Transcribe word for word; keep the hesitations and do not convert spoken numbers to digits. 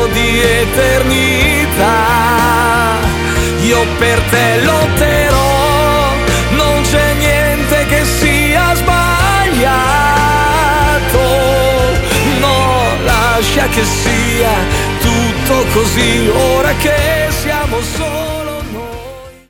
senso di eternità. Io per te lotterò, non c'è niente che sia sbagliato. No, lascia che sia tutto così ora che siamo soli.